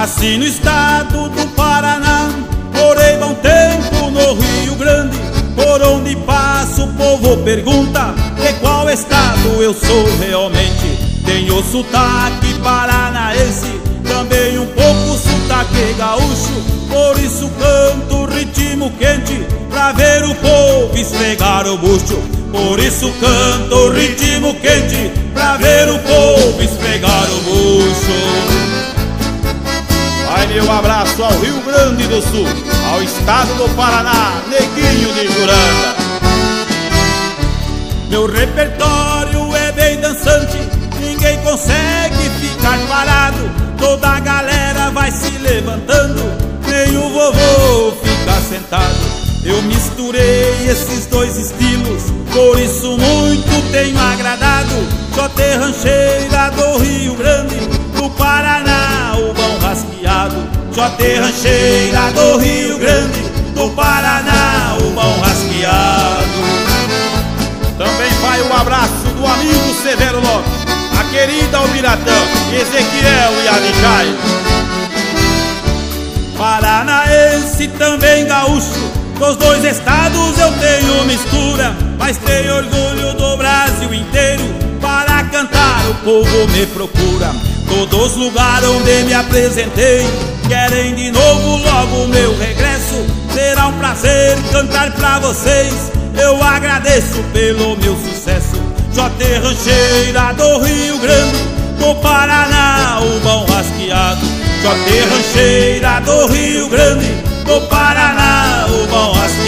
Nasci no estado do Paraná, morei bom tempo no Rio Grande. Por onde passo o povo pergunta de qual estado eu sou realmente. Tenho sotaque paranaense, também um pouco sotaque gaúcho. Por isso canto ritmo quente, pra ver o povo esfregar o bucho. Por isso canto ritmo quente, pra ver o povo esfregar o bucho. Vai meu abraço ao Rio Grande do Sul, ao estado do Paraná, Neguinho de Juranda. Meu repertório é bem dançante, ninguém consegue ficar parado. Toda a galera vai se levantando, nem o vovô fica sentado. Eu misturei esses dois estilos, por isso muito tenho agradado. Jote rancheira do Rio Grande, do Paraná o bom rasqueado. Jote rancheira do Rio Grande, do Paraná o bom rasqueado. Também vai um abraço do amigo Severo Lopes, a querida Almiratã, Ezequiel e Abijay. Paranaense também gaúcho, dos dois estados eu tenho mistura, mas tenho orgulho do Brasil inteiro. Para cantar o povo me procura, todos os lugares onde me apresentei querem de novo logo meu regresso. Será um prazer cantar pra vocês, eu agradeço pelo meu sucesso. Jote rancheira do Rio Grande, do Paraná o bom rasqueado. Jote rancheira do Rio Grande, do Paraná o bom rasqueado.